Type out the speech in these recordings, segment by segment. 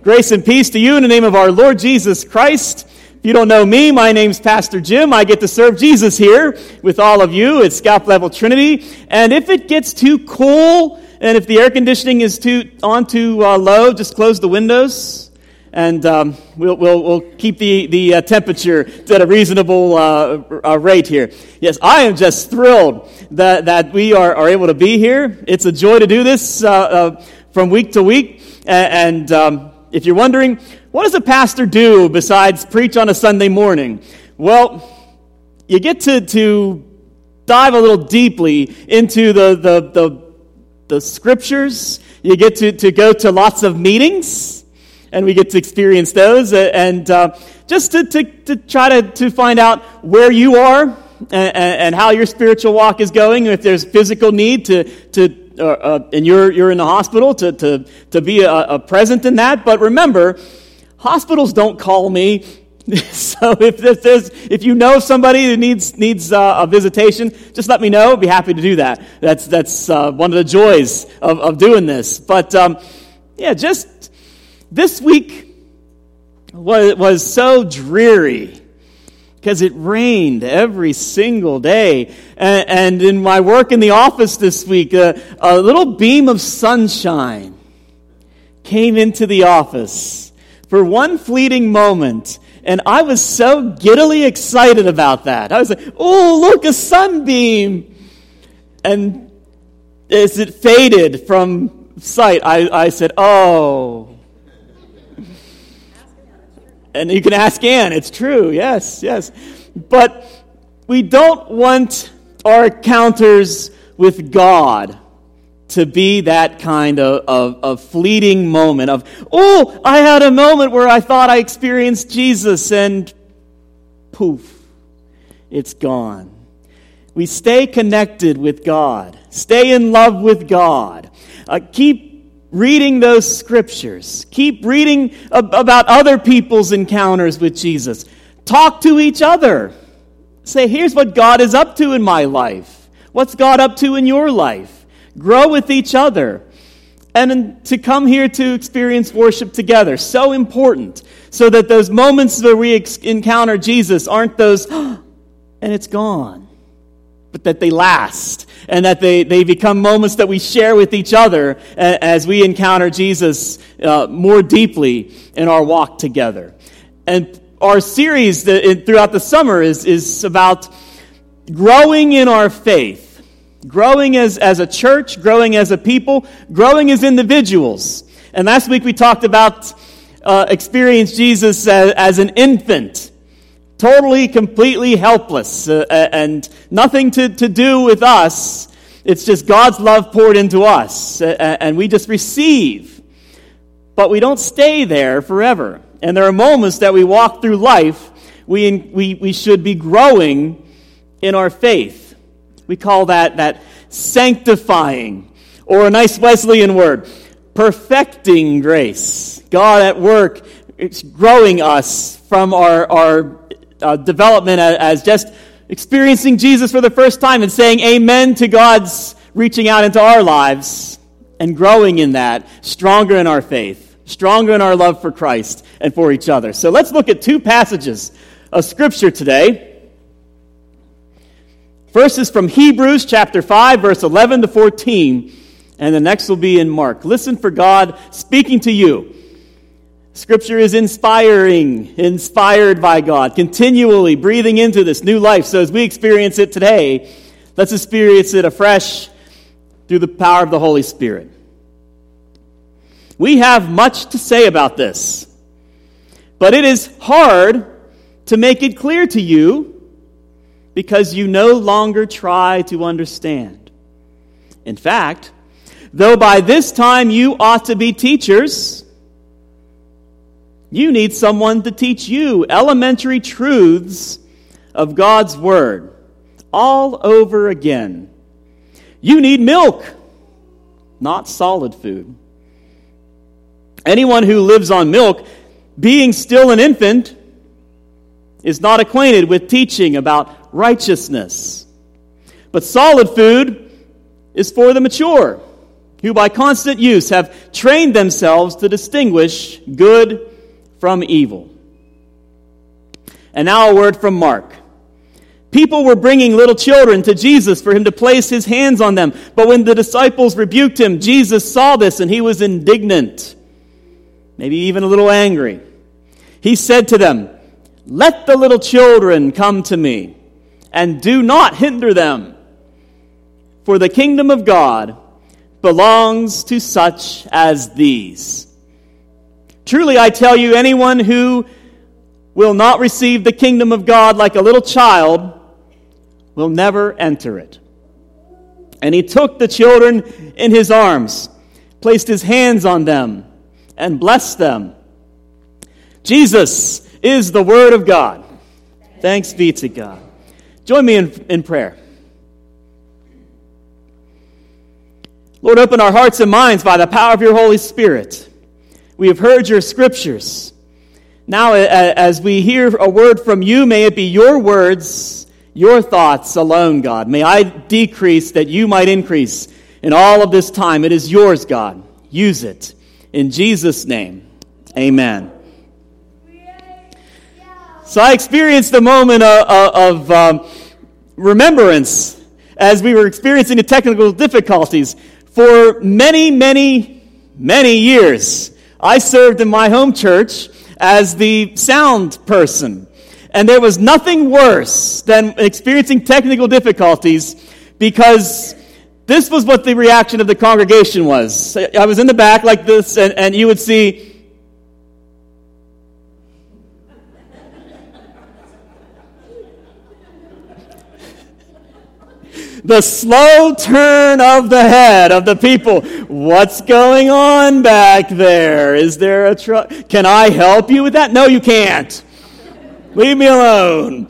Grace and peace to you in the name of our Lord Jesus Christ. If you don't know me, my name's Pastor Jim. I get to serve Jesus here with all of you at Scalp Level Trinity. And if it gets too cool, and if the air conditioning is too low, just close the windows, and we'll keep the temperature at a reasonable rate here. Yes, I am just thrilled that we are able to be here. It's a joy to do this from week to week. And if you're wondering, what does a pastor do besides preach on a Sunday morning? Well, you get to dive a little deeply into the scriptures. You get to go to lots of meetings, and we get to experience those, and just to try to find out where you are and how your spiritual walk is going. If there's physical need and you're in the hospital, to be a present in that. But remember, hospitals don't call me. So if you know somebody who needs a visitation, just let me know. I'd be happy to do that. That's one of the joys of doing this. But just this week was so dreary because it rained every single day. And in my work in the office this week, a little beam of sunshine came into the office for one fleeting moment. And I was so giddily excited about that. I was like, oh, look, a sunbeam. And as it faded from sight, I said, oh. And you can ask Ann. It's true. Yes. But we don't want our encounters with God to be that kind of fleeting moment of, oh, I had a moment where I thought I experienced Jesus, and poof, it's gone. We stay connected with God. Stay in love with God. Keep reading those scriptures. Keep reading about other people's encounters with Jesus. Talk to each other. Say, here's what God is up to in my life. What's God up to in your life? Grow with each other. And to come here to experience worship together. So important. So that those moments where we encounter Jesus aren't those, and it's gone. But that they last. And that they become moments that we share with each other as we encounter Jesus more deeply in our walk together. And our series throughout the summer is about growing in our faith. Growing as a church, growing as a people, growing as individuals. And last week we talked about experience Jesus as an infant. Totally, completely helpless, and nothing to do with us. It's just God's love poured into us, and we just receive. But we don't stay there forever. And there are moments that we walk through life, we should be growing in our faith. We call that sanctifying, or a nice Wesleyan word, perfecting grace. God at work, it's growing us from our development as just experiencing Jesus for the first time and saying amen to God's reaching out into our lives and growing in that, stronger in our faith, stronger in our love for Christ and for each other. So let's look at two passages of Scripture today. First is from Hebrews chapter 5, verse 11 to 14, and the next will be in Mark. Listen for God speaking to you. Scripture is inspired by God, continually breathing into this new life. So as we experience it today, let's experience it afresh through the power of the Holy Spirit. We have much to say about this, but it is hard to make it clear to you because you no longer try to understand. In fact, though by this time you ought to be teachers, you need someone to teach you elementary truths of God's Word all over again. You need milk, not solid food. Anyone who lives on milk, being still an infant, is not acquainted with teaching about righteousness. But solid food is for the mature, who by constant use have trained themselves to distinguish good from evil. And now a word from Mark. People were bringing little children to Jesus for him to place his hands on them. But when the disciples rebuked him, Jesus saw this and he was indignant, maybe even a little angry. He said to them, "Let the little children come to me, and do not hinder them. For the kingdom of God belongs to such as these. Truly I tell you, anyone who will not receive the kingdom of God like a little child will never enter it." And he took the children in his arms, placed his hands on them, and blessed them. Jesus is the Word of God. Thanks be to God. Join me in prayer. Lord, open our hearts and minds by the power of your Holy Spirit. We have heard your scriptures. Now, as we hear a word from you, may it be your words, your thoughts alone, God. May I decrease that you might increase in all of this time. It is yours, God. Use it. In Jesus' name, amen. So I experienced a moment of remembrance as we were experiencing the technical difficulties. For many, many, many years, I served in my home church as the sound person. And there was nothing worse than experiencing technical difficulties, because this was what the reaction of the congregation was. I was in the back like this, and you would see the slow turn of the head of the people. What's going on back there? Is there a truck? Can I help you with that? No, you can't. Leave me alone.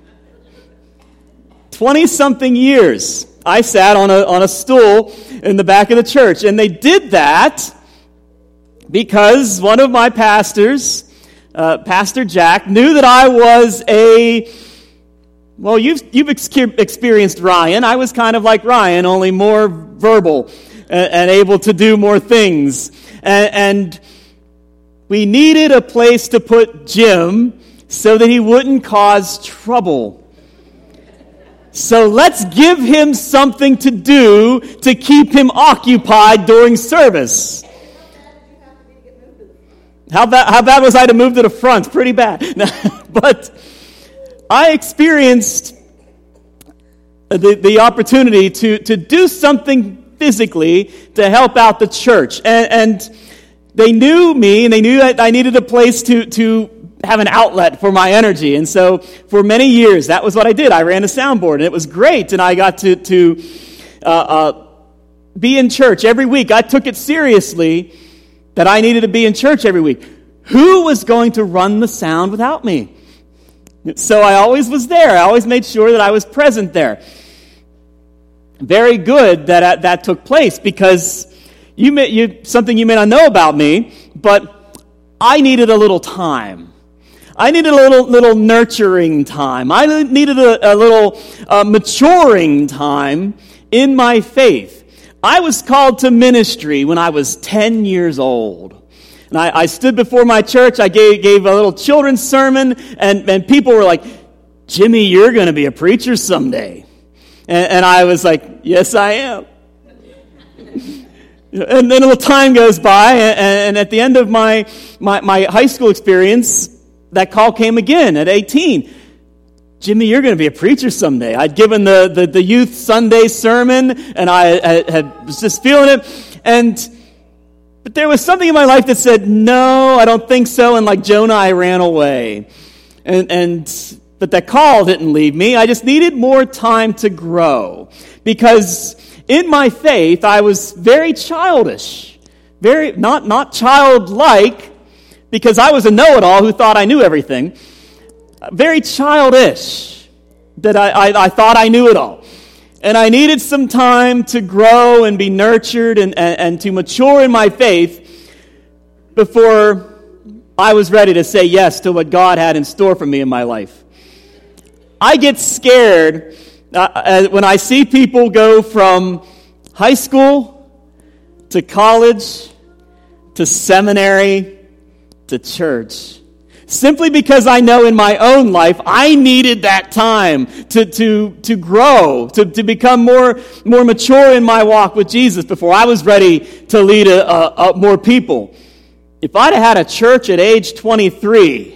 20-something years, I sat on a stool in the back of the church, and they did that because one of my pastors, Pastor Jack, knew that I was well, you've experienced Ryan. I was kind of like Ryan, only more verbal and able to do more things. And we needed a place to put Jim so that he wouldn't cause trouble. So let's give him something to do to keep him occupied during service. How bad was I to move to the front? Pretty bad. But I experienced the opportunity to do something physically to help out the church. And they knew me, and they knew that I needed a place to have an outlet for my energy. And so for many years, that was what I did. I ran a soundboard, and it was great. And I got to be in church every week. I took it seriously that I needed to be in church every week. Who was going to run the sound without me? So I always was there. I always made sure that I was present there. Very good that that took place, because something you may not know about me, but I needed a little time. I needed a little nurturing time. I needed a little maturing time in my faith. I was called to ministry when I was 10 years old. And I stood before my church. I gave a little children's sermon, and people were like, "Jimmy, you're going to be a preacher someday." And I was like, "Yes, I am." And then a little time goes by, and at the end of my high school experience, that call came again at 18. "Jimmy, you're going to be a preacher someday." I'd given the youth Sunday sermon, and I was just feeling it. But there was something in my life that said, "No, I don't think so." And like Jonah, I ran away. But that call didn't leave me. I just needed more time to grow. Because in my faith, I was very childish. Very, not childlike, because I was a know-it-all who thought I knew everything. Very childish, that I thought I knew it all. And I needed some time to grow and be nurtured and to mature in my faith before I was ready to say yes to what God had in store for me in my life. I get scared when I see people go from high school to college, to seminary, to church. Simply because I know in my own life I needed that time to grow, to become more mature in my walk with Jesus before I was ready to lead more people. If I'd have had a church at age 23,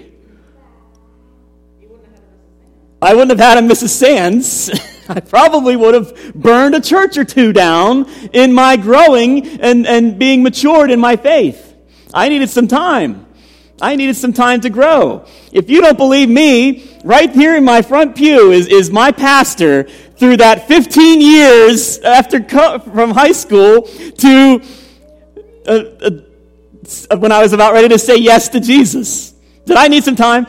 I wouldn't have had a Mrs. Sands. I probably would have burned a church or two down in my growing and being matured in my faith. I needed some time. I needed some time to grow. If you don't believe me, right here in my front pew is my pastor through that 15 years from high school to when I was about ready to say yes to Jesus. Did I need some time?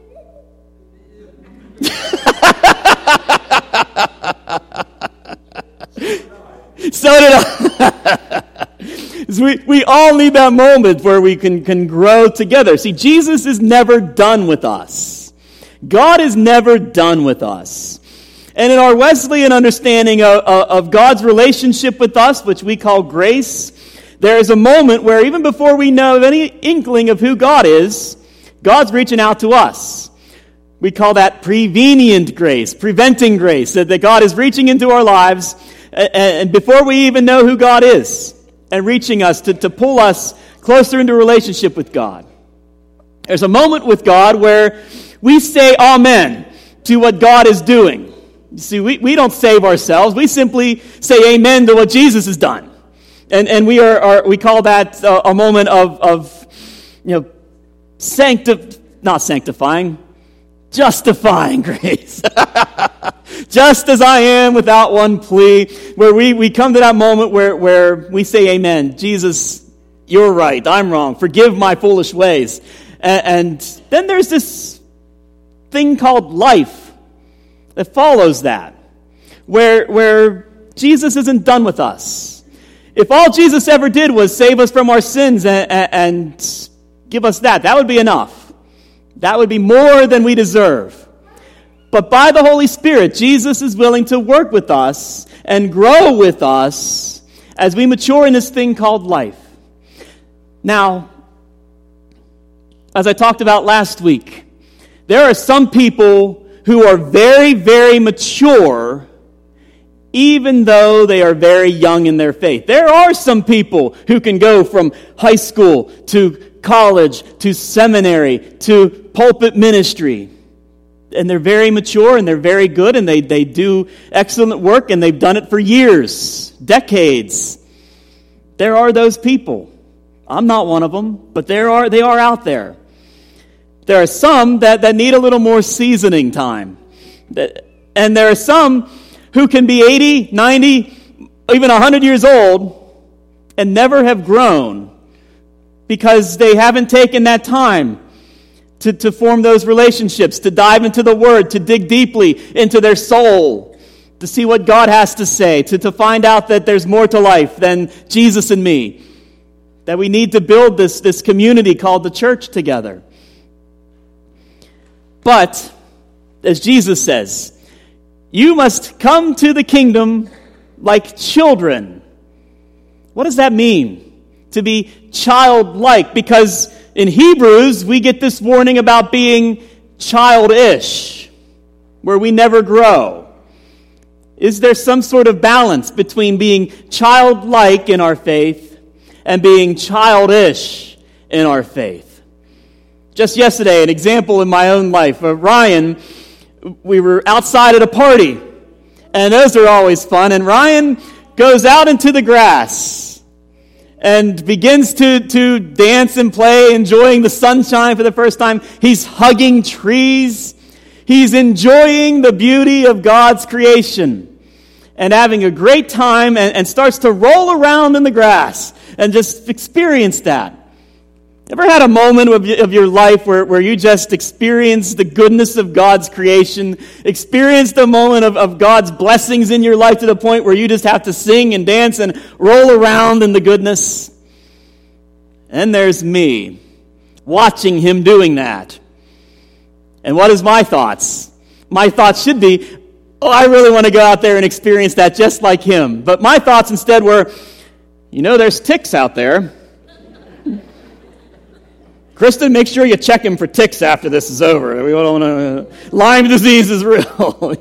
So did I. We all need that moment where we can grow together. See, Jesus is never done with us. God is never done with us. And in our Wesleyan understanding of God's relationship with us, which we call grace, there is a moment where even before we know any inkling of who God is, God's reaching out to us. We call that prevenient grace, preventing grace, that God is reaching into our lives and before we even know who God is, and reaching us to pull us closer into a relationship with God. There's a moment with God where we say amen to what God is doing. You see, we don't save ourselves. We simply say amen to what Jesus has done. And we call that a moment of justifying grace. Just as I am without one plea, where we come to that moment where we say amen. Jesus, you're right, I'm wrong. Forgive my foolish ways. And then there's this thing called life that follows that, where Jesus isn't done with us. If all Jesus ever did was save us from our sins and give us that would be enough. That would be more than we deserve. But by the Holy Spirit, Jesus is willing to work with us and grow with us as we mature in this thing called life. Now, as I talked about last week, there are some people who are very, very mature even though they are very young in their faith. There are some people who can go from high school to college to seminary to pulpit ministry. And they're very mature and they're very good and they do excellent work and they've done it for years, decades. There are those people. I'm not one of them, but they are out there. There are some that need a little more seasoning time. And there are some who can be 80, 90, even 100 years old and never have grown because they haven't taken that time to form those relationships, to dive into the Word, to dig deeply into their soul, to see what God has to say, to find out that there's more to life than Jesus and me, that we need to build this community called the church together. But, as Jesus says, you must come to the kingdom like children. What does that mean? To be childlike, because in Hebrews, we get this warning about being childish, where we never grow. Is there some sort of balance between being childlike in our faith and being childish in our faith? Just yesterday, an example in my own life. Ryan, we were outside at a party, and those are always fun, and Ryan goes out into the grass and begins to dance and play, enjoying the sunshine for the first time. He's hugging trees. He's enjoying the beauty of God's creation and having a great time and starts to roll around in the grass and just experience that. Ever had a moment of your life where you just experienced the goodness of God's creation, experienced a moment of God's blessings in your life to the point where you just have to sing and dance and roll around in the goodness? And there's me, watching him doing that. And what is my thoughts? My thoughts should be, I really want to go out there and experience that just like him. But my thoughts instead were, You know there's ticks out there. Kristen, make sure you check him for ticks after this is over. We don't want to. Lyme disease is real.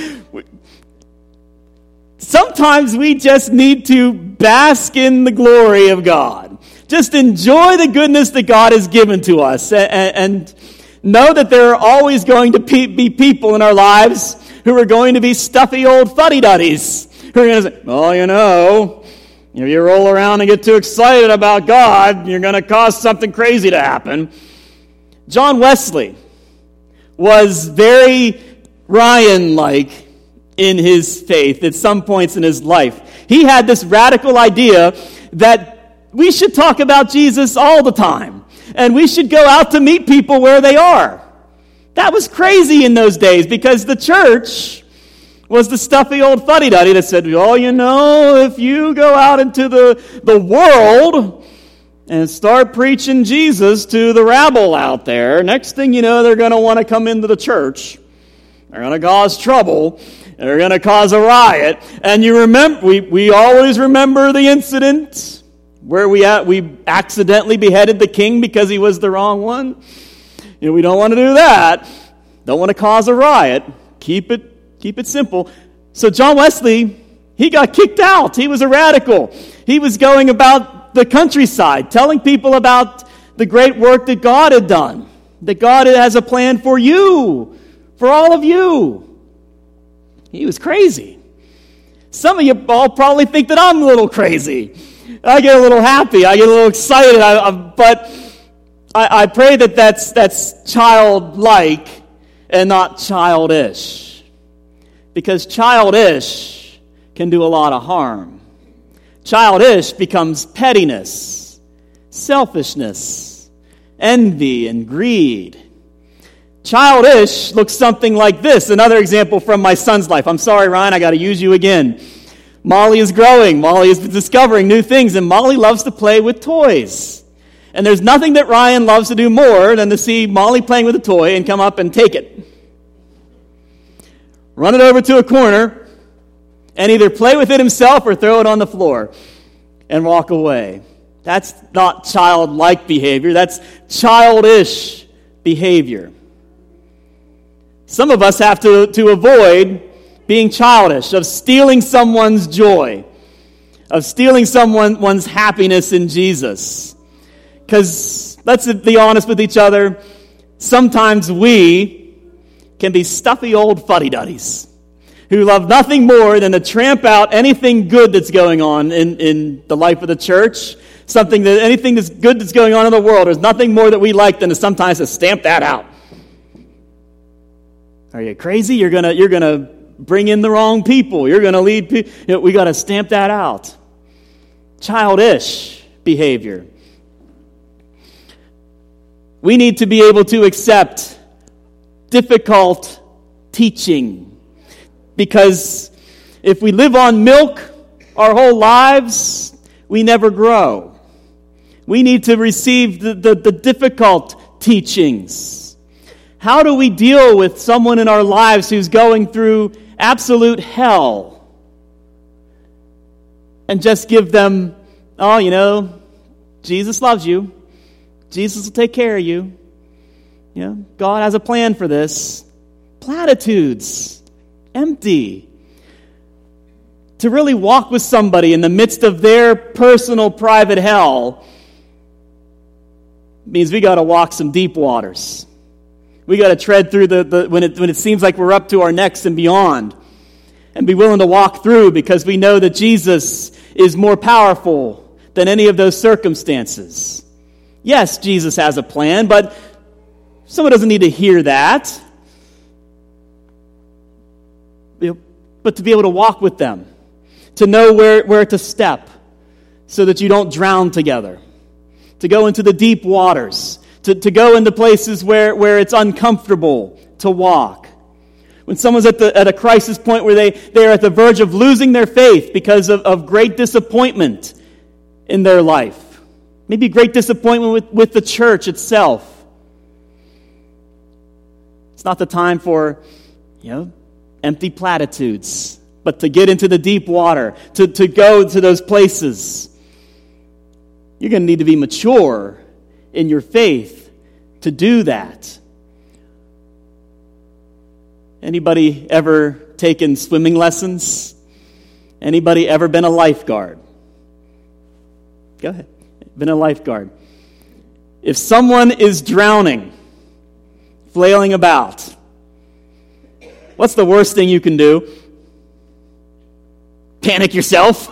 Sometimes we just need to bask in the glory of God. Just enjoy the goodness that God has given to us. And know that there are always going to be people in our lives who are going to be stuffy old fuddy-duddies. Who are going to say, well, if you roll around and get too excited about God, you're going to cause something crazy to happen. John Wesley was very Ryan-like in his faith at some points in his life. He had this radical idea that we should talk about Jesus all the time, and we should go out to meet people where they are. That was crazy in those days because the church was the stuffy old fuddy-duddy that said, if you go out into the world and start preaching Jesus to the rabble out there, next thing you know, they're going to want to come into the church. They're going to cause trouble. They're going to cause a riot. And you remember, we always remember the incident where we accidentally beheaded the king because he was the wrong one. We don't want to do that. Don't want to cause a riot. Keep it simple. So John Wesley, he got kicked out. He was a radical. He was going about the countryside, telling people about the great work that God had done, that God has a plan for you, for all of you. He was crazy. Some of you all probably think that I'm a little crazy. I get a little happy. I get a little excited. But I pray that that's childlike and not childish. Because childish can do a lot of harm. Childish becomes pettiness, selfishness, envy, and greed. Childish looks something like this. Another example from my son's life. I'm sorry, Ryan, I got to use you again. Molly is growing. Molly is discovering new things, and Molly loves to play with toys. And there's nothing that Ryan loves to do more than to see Molly playing with a toy and come up and take it. Run it over to a corner and either play with it himself or throw it on the floor and walk away. That's not childlike behavior. That's childish behavior. Some of us have to avoid being childish, of stealing someone's joy, of stealing someone's happiness in Jesus. Because let's be honest with each other, sometimes we can be stuffy old fuddy-duddies who love nothing more than to tramp out anything good that's going on in the life of the church, anything that's good that's going on in the world. There's nothing more that we like than to sometimes to stamp that out. Are you crazy? You're gonna bring in the wrong people. You're gonna lead people. We got to stamp that out. Childish behavior. We need to be able to accept difficult teaching. Because if we live on milk our whole lives, we never grow. We need to receive the difficult teachings. How do we deal with someone in our lives who's going through absolute hell? And just give them, Jesus loves you. Jesus will take care of you. God has a plan for this. Platitudes. Empty. To really walk with somebody in the midst of their personal, private hell means we got to walk some deep waters. We got to tread through when it seems like we're up to our necks and beyond, and be willing to walk through because we know that Jesus is more powerful than any of those circumstances. Yes, Jesus has a plan, but someone doesn't need to hear that. But to be able to walk with them, to know where to step so that you don't drown together, to go into the deep waters, to go into places where it's uncomfortable to walk. When someone's at a crisis point where they're at the verge of losing their faith because of great disappointment in their life, maybe great disappointment with the church itself. It's not the time for, empty platitudes, but to get into the deep water, to go to those places You're going to need to be mature in your faith to do that. Anybody ever taken swimming lessons? Anybody ever been a lifeguard? Go ahead. Been a lifeguard. If someone is drowning, flailing about, what's the worst thing you can do? Panic yourself.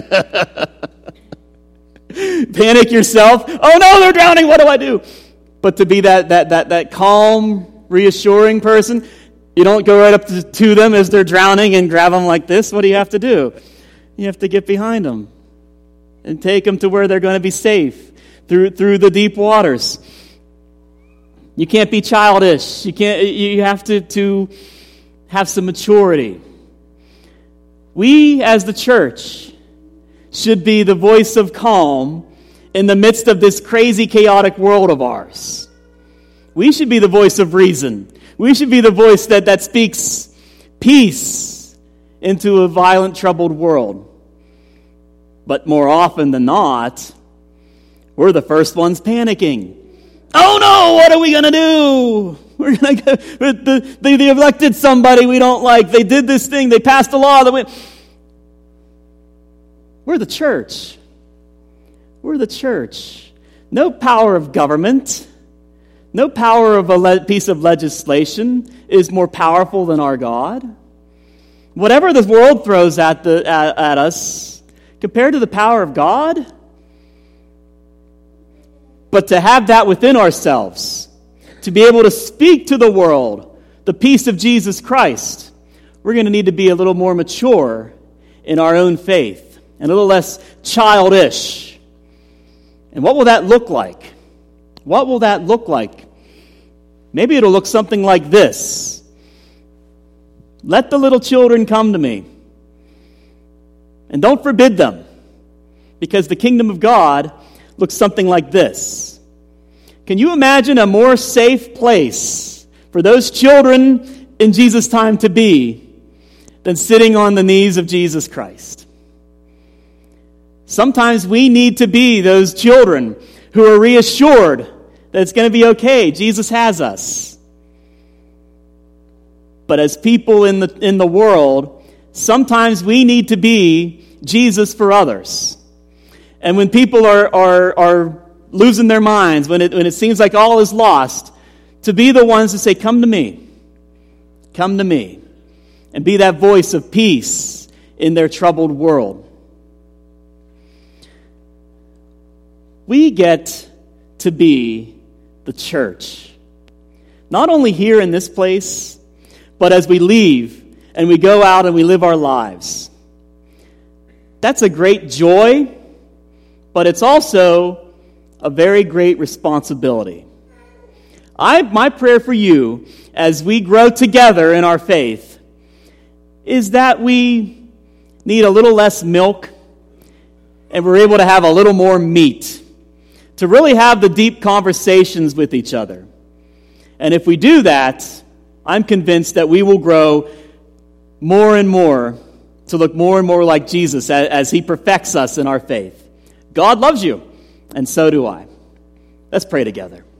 Panic yourself. Oh no, they're drowning. What do I do? But to be that calm, reassuring person, you don't go right up to them as they're drowning and grab them like this. What do you have to do? You have to get behind them and take them to where they're going to be safe through the deep waters. You can't be childish. You have to have some maturity. We as the church should be the voice of calm in the midst of this crazy, chaotic world of ours. We should be the voice of reason. We should be the voice that speaks peace into a violent, troubled world. But more often than not, we're the first ones panicking. Oh no, what are we going to do? We're going to go, they elected somebody we don't like. They did this thing. They passed a law that we're the church. We're the church. No power of government, no power of a piece of legislation is more powerful than our God. Whatever the world throws at us, compared to the power of God, but to have that within ourselves, to be able to speak to the world the peace of Jesus Christ, we're going to need to be a little more mature in our own faith and a little less childish. And what will that look like? What will that look like? Maybe it'll look something like this. Let the little children come to me. And don't forbid them, because the kingdom of God looks something like this. Can you imagine a more safe place for those children in Jesus' time to be than sitting on the knees of Jesus Christ? Sometimes we need to be those children who are reassured that it's going to be okay. Jesus has us. But as people in the world, sometimes we need to be Jesus for others. And when people are losing their minds, when it seems like all is lost, to be the ones to say, come to me, and be that voice of peace in their troubled world. We get to be the church, not only here in this place, but as we leave and we go out and we live our lives. That's a great joy, but it's also a very great responsibility. My prayer for you as we grow together in our faith is that we need a little less milk and we're able to have a little more meat to really have the deep conversations with each other. And if we do that, I'm convinced that we will grow more and more to look more and more like Jesus as he perfects us in our faith. God loves you, and so do I. Let's pray together.